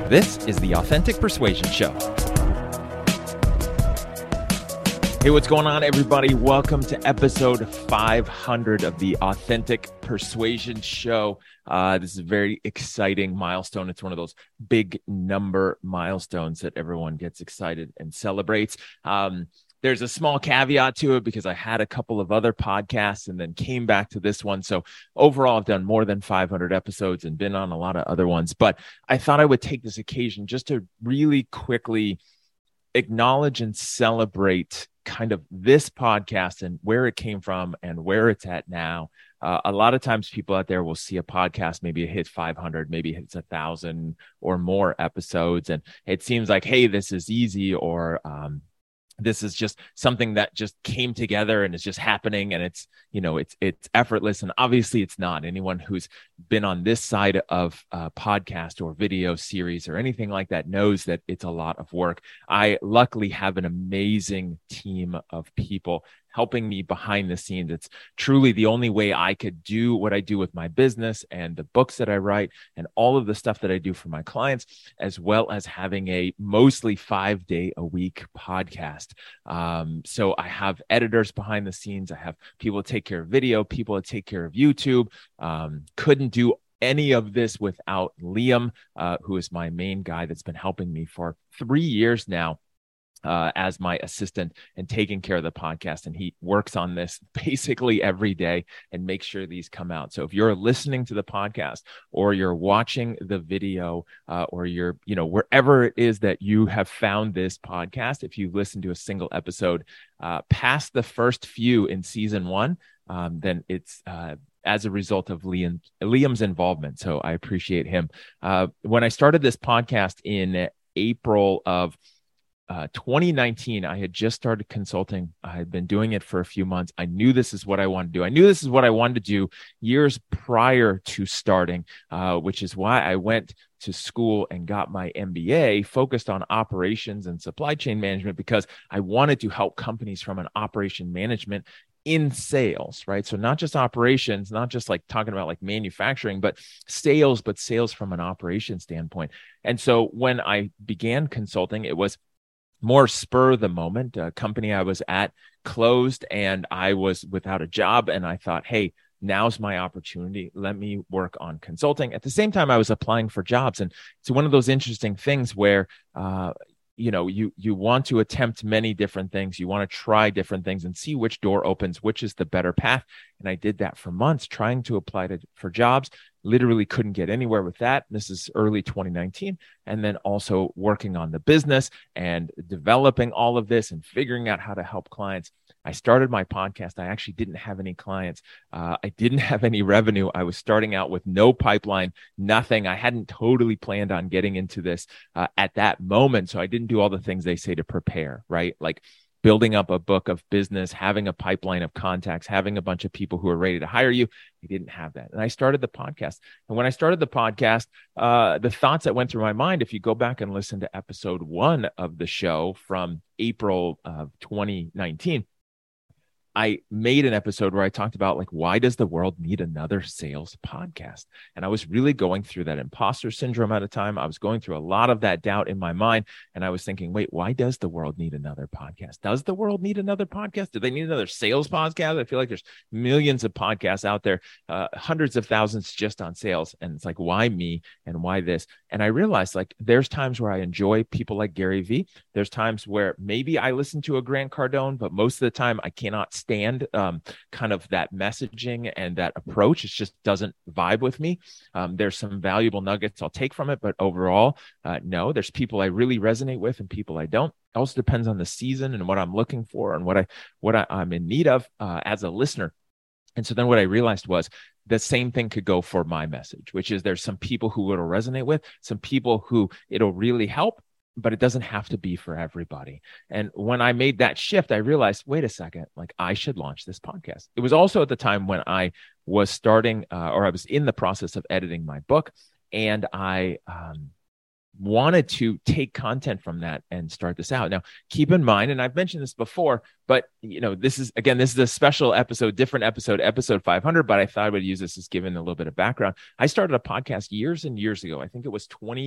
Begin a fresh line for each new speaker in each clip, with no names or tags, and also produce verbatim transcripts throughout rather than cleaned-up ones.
This is the Authentic Persuasion Show. Hey, what's going on, everybody? Welcome to episode five hundred of the Authentic Persuasion Show. Uh, this is a very exciting milestone. It's one of those big number milestones that everyone gets excited and celebrates. Um, There's a small caveat to it because I had a couple of other podcasts and then came back to this one. So overall, I've done more than five hundred episodes and been on a lot of other ones. But I thought I would take this occasion just to really quickly acknowledge and celebrate kind of this podcast and where it came from and where it's at now. Uh, a lot of times people out there will see a podcast, maybe it hits five hundred, maybe it hits a thousand or more episodes. And it seems like, hey, this is easy, or, um, this is just something that just came together and is just happening, and it's, you know, it's, it's effortless. And obviously it's not. Anyone who's been on this side of a podcast or video series or anything like that knows that it's a lot of work. I luckily have an amazing team of people helping me behind the scenes. It's truly the only way I could do what I do with my business and the books that I write and all of the stuff that I do for my clients, as well as having a mostly five day a week podcast. Um, so I have editors behind the scenes. I have people that take care of video, people that take care of YouTube. Um, couldn't do any of this without Liam, uh, who is my main guy that's been helping me for three years now. Uh, as my assistant and taking care of the podcast. And he works on this basically every day and makes sure these come out. So if you're listening to the podcast or you're watching the video uh, or you're, you know, wherever it is that you have found this podcast, if you listen to a single episode uh, past the first few in season one, um, then it's uh, as a result of Liam, Liam's involvement. So I appreciate him. Uh, when I started this podcast in April of Uh, twenty nineteen, I had just started consulting. I had been doing it for a few months. I knew this is what I wanted to do. I knew this is what I wanted to do years prior to starting, uh, which is why I went to school and got my M B A focused on operations and supply chain management, because I wanted to help companies from an operation management in sales, right? So not just operations, not just like talking about like manufacturing, but sales, but sales from an operation standpoint. And so when I began consulting, it was more spur of the moment. A company I was at closed and I was without a job. And I thought, hey, now's my opportunity. Let me work on consulting. At the same time, I was applying for jobs. And it's one of those interesting things where, uh, you know, you, you want to attempt many different things. You want to try different things and see which door opens, which is the better path. And I did that for months, trying to apply to, for jobs. Literally couldn't get anywhere with that. This is early twenty nineteen. And then also working on the business and developing all of this and figuring out how to help clients. I started my podcast. I actually didn't have any clients. Uh, I didn't have any revenue. I was starting out with no pipeline, nothing. I hadn't totally planned on getting into this uh, at that moment. So I didn't do all the things they say to prepare, right? Like building up a book of business, having a pipeline of contacts, having a bunch of people who are ready to hire you. I didn't have that. And I started the podcast. And when I started the podcast, uh, the thoughts that went through my mind, if you go back and listen to episode one of the show from April of twenty nineteen, I made an episode where I talked about, like, why does the world need another sales podcast? And I was really going through that imposter syndrome at a time. I was going through a lot of that doubt in my mind. And I was thinking, wait, why does the world need another podcast? Does the world need another podcast? Do they need another sales podcast? I feel like there's millions of podcasts out there, uh, hundreds of thousands just on sales. And it's like, why me and why this? And I realized, like, there's times where I enjoy people like Gary Vee. There's times where maybe I listen to a Grant Cardone, but most of the time I cannot stand um, kind of that messaging and that approach. It just doesn't vibe with me. Um, there's some valuable nuggets I'll take from it, but overall, uh, no, there's people I really resonate with and people I don't. It also depends on the season and what I'm looking for and what I, what I, I'm in need of uh, as a listener. And so then what I realized was the same thing could go for my message, which is there's some people who it'll resonate with, some people who it'll really help, but it doesn't have to be for everybody. And when I made that shift, I realized, wait a second, like I should launch this podcast. It was also at the time when I was starting uh, or I was in the process of editing my book, and I um, wanted to take content from that and start this out. Now, keep in mind, and I've mentioned this before, but you know, this is, again, this is a special episode, different episode, episode five hundred, but I thought I would use this as giving a little bit of background. I started a podcast years and years ago. I think it was twenty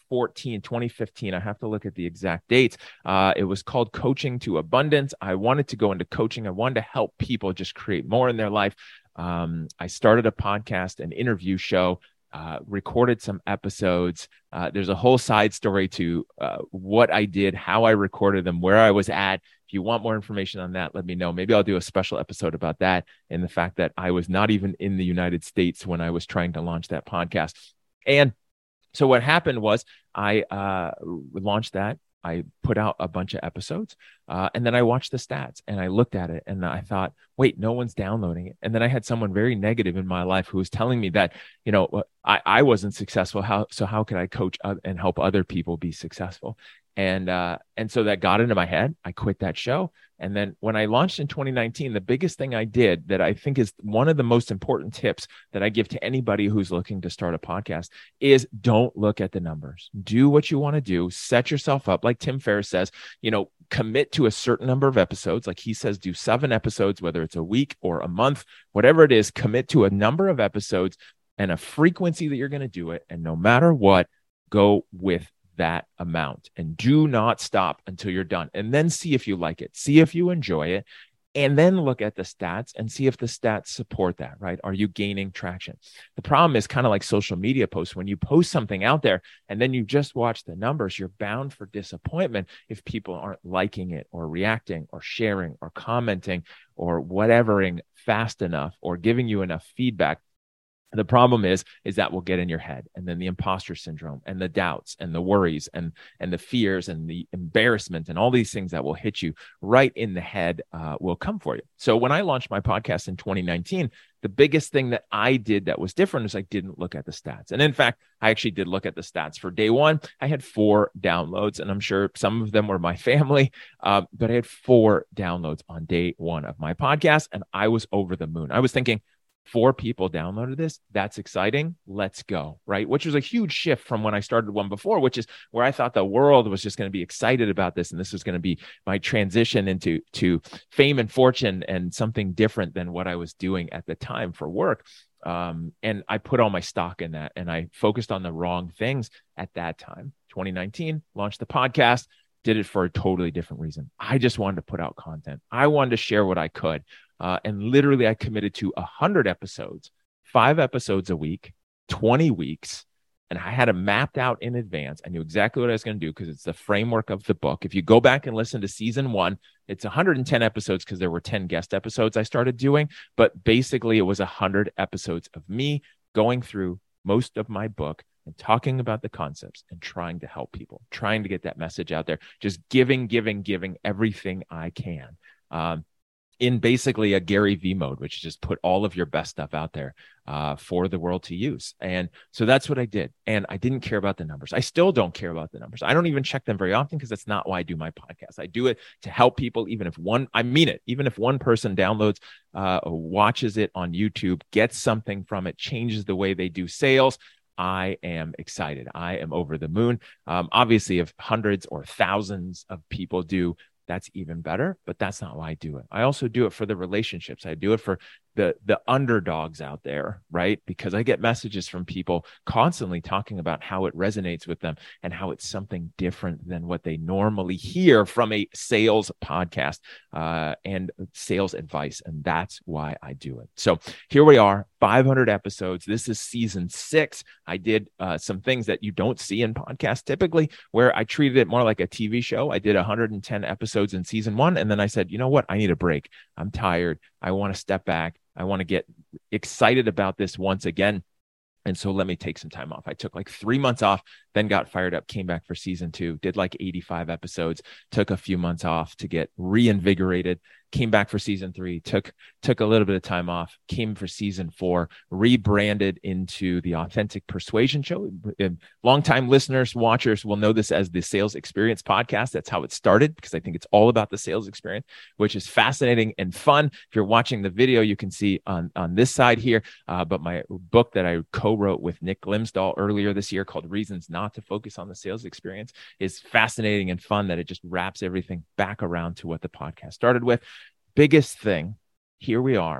fourteen, twenty fifteen. I have to look at the exact dates. Uh, it was called Coaching to Abundance. I wanted to go into coaching. I wanted to help people just create more in their life. Um, I started a podcast, an interview show, uh, recorded some episodes. Uh, there's a whole side story to uh, what I did, how I recorded them, where I was at. If you want more information on that, let me know. Maybe I'll do a special episode about that and the fact that I was not even in the United States when I was trying to launch that podcast. And so what happened was I uh, launched that. I put out a bunch of episodes uh, and then I watched the stats and I looked at it and I thought, wait, no one's downloading it. And then I had someone very negative in my life who was telling me that, you know, I, I wasn't successful. How, so how could I coach and help other people be successful? And, uh, and so that got into my head. I quit that show. And then when I launched in twenty nineteen, the biggest thing I did that I think is one of the most important tips that I give to anybody who's looking to start a podcast is don't look at the numbers. Do what you want to do. Set yourself up. Like Tim Ferriss says, you know, commit to a certain number of episodes. Like he says, do seven episodes, whether it's a week or a month, whatever it is, commit to a number of episodes and a frequency that you're going to do it. And no matter what, go with that amount and do not stop until you're done. And then see if you like it, see if you enjoy it, and then look at the stats and see if the stats support that, right? Are you gaining traction? The problem is kind of like social media posts. When you post something out there and then you just watch the numbers, you're bound for disappointment if people aren't liking it or reacting or sharing or commenting or whatevering fast enough or giving you enough feedback. The problem is, is that will get in your head, and then the imposter syndrome and the doubts and the worries and, and the fears and the embarrassment and all these things that will hit you right in the head uh, will come for you. So when I launched my podcast in twenty nineteen, the biggest thing that I did that was different is I didn't look at the stats. And in fact, I actually did look at the stats. For day one, I had four downloads, and I'm sure some of them were my family, uh, but I had four downloads on day one of my podcast, and I was over the moon. I was thinking, four people downloaded this. That's exciting. Let's go. Right. Which was a huge shift from when I started one before, which is where I thought the world was just going to be excited about this. And this was going to be my transition into to fame and fortune and something different than what I was doing at the time for work. Um, and I put all my stock in that and I focused on the wrong things at that time. twenty nineteen, launched the podcast, did it for a totally different reason. I just wanted to put out content. I wanted to share what I could. Uh, and literally I committed to a hundred episodes, five episodes a week, twenty weeks. And I had it mapped out in advance. I knew exactly what I was going to do because it's the framework of the book. If you go back and listen to season one, it's one hundred ten episodes because there were ten guest episodes I started doing. But basically it was one hundred episodes of me going through most of my book and talking about the concepts and trying to help people, trying to get that message out there, just giving, giving, giving everything I can. Um, in basically a Gary V mode, which is just put all of your best stuff out there uh, for the world to use. And so that's what I did. And I didn't care about the numbers. I still don't care about the numbers. I don't even check them very often because that's not why I do my podcast. I do it to help people, even if one, I mean it, even if one person downloads, uh, watches it on YouTube, gets something from it, changes the way they do sales, I am excited. I am over the moon. Um, obviously, if hundreds or thousands of people do, that's even better, but that's not why I do it. I also do it for the relationships. I do it for the the underdogs out there, right? Because I get messages from people constantly talking about how it resonates with them and how it's something different than what they normally hear from a sales podcast uh, and sales advice. And that's why I do it. So here we are, five hundred episodes. This is season six. I did uh, some things that you don't see in podcasts typically, where I treated it more like a T V show. I did one hundred ten episodes in season one. And then I said, you know what? I need a break. I'm tired. I want to step back. I want to get excited about this once again. And so let me take some time off. I took like three months off, then got fired up, came back for season two, did like eighty-five episodes, took a few months off to get reinvigorated, came back for season three, took, took a little bit of time off, came for season four, rebranded into the Authentic Persuasion Show. Longtime listeners, watchers will know this as the Sales Experience Podcast. That's how it started, because I think it's all about the sales experience, which is fascinating and fun. If you're watching the video, you can see on, on this side here, uh, but my book that I co-wrote with Nick Glimsdahl earlier this year called Reasons Not to Focus on the Sales Experience is fascinating and fun, that it just wraps everything back around to what the podcast started with. Biggest thing, here we are,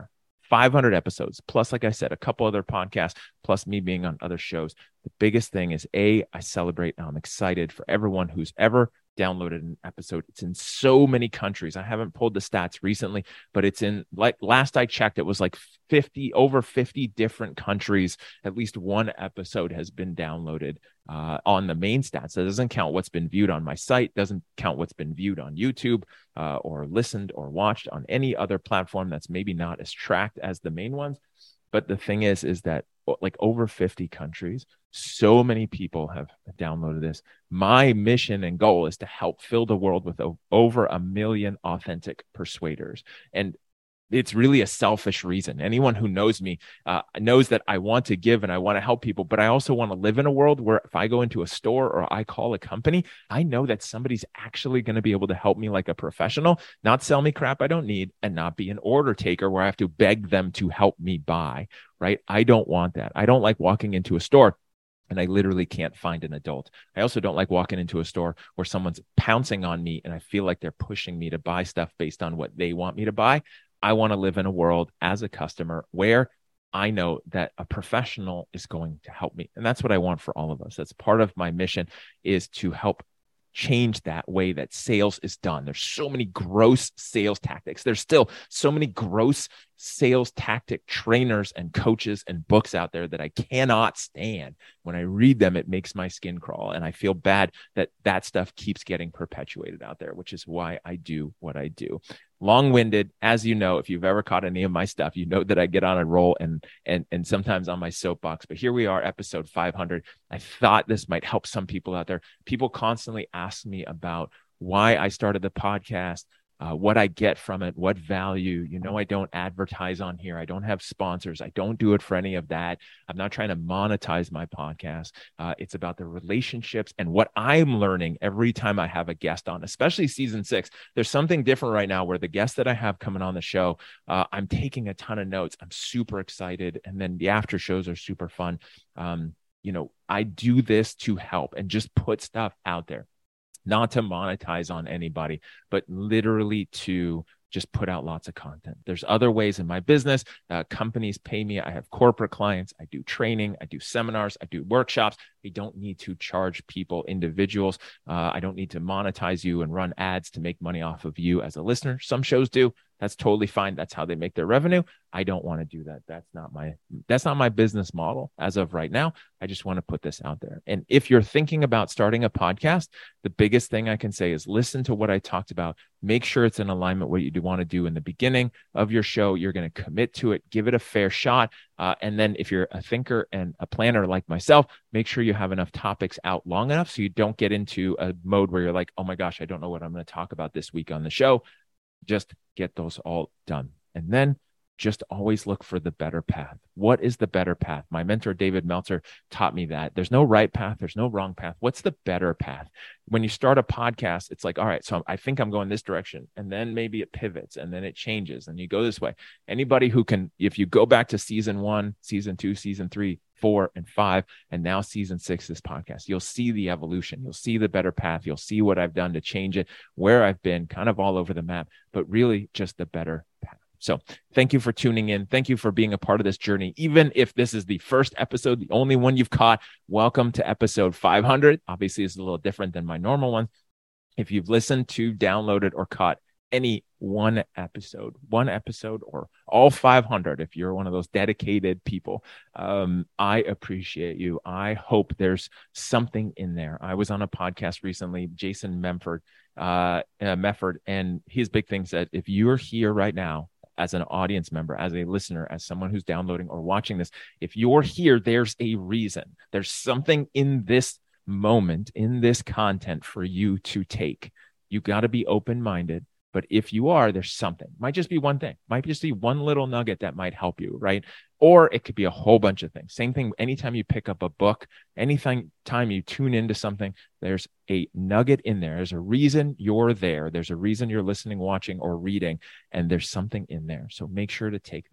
five hundred episodes, plus, like I said, a couple other podcasts, plus me being on other shows. The biggest thing is, A, I celebrate and I'm excited for everyone who's ever downloaded an episode. It's in so many countries. I haven't pulled the stats recently, but it's in, like, last I checked, it was like fifty, over fifty different countries. At least one episode has been downloaded uh, on the main stats. That doesn't count what's been viewed on my site, doesn't count what's been viewed on YouTube uh, or listened or watched on any other platform that's maybe not as tracked as the main ones. But the thing is, is that like over fifty countries, so many people have downloaded this. My mission and goal is to help fill the world with o- over a million authentic persuaders. And it's really a selfish reason. Anyone who knows me uh, knows that I want to give and I want to help people, but I also want to live in a world where if I go into a store or I call a company, I know that somebody's actually going to be able to help me like a professional, not sell me crap I don't need, and not be an order taker where I have to beg them to help me buy, right? I don't want that. I don't like walking into a store and I literally can't find an adult. I also don't like walking into a store where someone's pouncing on me and I feel like they're pushing me to buy stuff based on what they want me to buy. I want to live in a world as a customer where I know that a professional is going to help me. And that's what I want for all of us. That's part of my mission, is to help change that way that sales is done. There's so many gross sales tactics. There's still so many gross sales tactic trainers and coaches and books out there that I cannot stand. When I read them, it makes my skin crawl. And I feel bad that that stuff keeps getting perpetuated out there, which is why I do what I do. Long-winded, as you know, if you've ever caught any of my stuff, you know that I get on a roll and and and sometimes on my soapbox. But here we are, episode five hundred. I thought this might help some people out there. People constantly ask me about why I started the podcast, uh, what I get from it, what value. You know, I don't advertise on here. I don't have sponsors. I don't do it for any of that. I'm not trying to monetize my podcast. Uh, it's about the relationships and what I'm learning every time I have a guest on, especially season six. There's something different right now where the guests that I have coming on the show, uh, I'm taking a ton of notes. I'm super excited. And then the after shows are super fun. Um, you know, I do this to help and just put stuff out there. Not to monetize on anybody, but literally to just put out lots of content. There's other ways in my business. Uh, companies pay me. I have corporate clients. I do training. I do seminars. I do workshops. I don't need to charge people, individuals. Uh, I don't need to monetize you and run ads to make money off of you as a listener. Some shows do. That's totally fine. That's how they make their revenue. I don't want to do that. That's not my, that's not my business model as of right now. I just want to put this out there. And if you're thinking about starting a podcast, the biggest thing I can say is listen to what I talked about. Make sure it's in alignment with what you do want to do in the beginning of your show. You're going to commit to it, give it a fair shot. Uh, and then if you're a thinker and a planner like myself, make sure you have enough topics out long enough so you don't get into a mode where you're like, oh my gosh, I don't know what I'm going to talk about this week on the show. Just get those all done. And then just always look for the better path. What is the better path? My mentor, David Meltzer, taught me that there's no right path. There's no wrong path. What's the better path? When you start a podcast, it's like, all right, so I think I'm going this direction. And then maybe it pivots and then it changes and you go this way. Anybody who can, if you go back to season one, season two, season three, four, and five, and now season six, this podcast, you'll see the evolution. You'll see the better path. You'll see what I've done to change it, where I've been kind of all over the map, but really just the better path. So thank you for tuning in. Thank you for being a part of this journey. Even if this is the first episode, the only one you've caught, welcome to episode five hundred. Obviously, it's a little different than my normal one. If you've listened to, downloaded, or caught any one episode, one episode, or all five hundred, if you're one of those dedicated people, um, I appreciate you. I hope there's something in there. I was on a podcast recently, Jason Memford, uh, uh, Mefford, and his big thing said, if you're here right now, as an audience member, as a listener, as someone who's downloading or watching this, if you're here, there's a reason. There's something in this moment, in this content for you to take. You got to be open-minded. But if you are, there's something. Might just be one thing. Might just be one little nugget that might help you, right? Or it could be a whole bunch of things. Same thing anytime you pick up a book, anytime time you tune into something, there's a nugget in there. There's a reason you're there. There's a reason you're listening, watching, or reading, and there's something in there. So make sure to take that.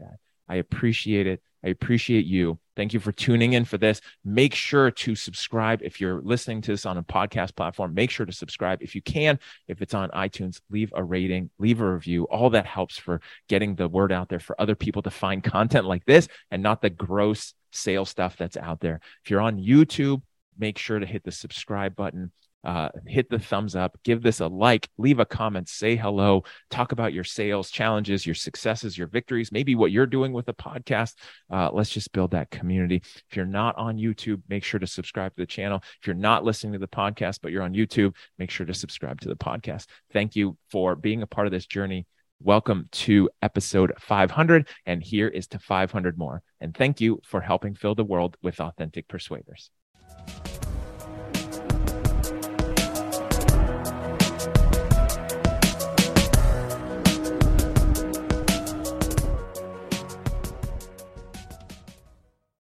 I appreciate it. I appreciate you. Thank you for tuning in for this. Make sure to subscribe. If you're listening to this on a podcast platform, make sure to subscribe. If you can, if it's on iTunes, leave a rating, leave a review. All that helps for getting the word out there for other people to find content like this and not the gross sales stuff that's out there. If you're on YouTube, make sure to hit the subscribe button. Uh, hit the thumbs up, give this a like, leave a comment, say hello, talk about your sales challenges, your successes, your victories, maybe what you're doing with the podcast. Uh, let's just build that community. If you're not on YouTube, make sure to subscribe to the channel. If you're not listening to the podcast, but you're on YouTube, make sure to subscribe to the podcast. Thank you for being a part of this journey. Welcome to episode five hundred, and here is to five hundred more. And thank you for helping fill the world with authentic persuaders.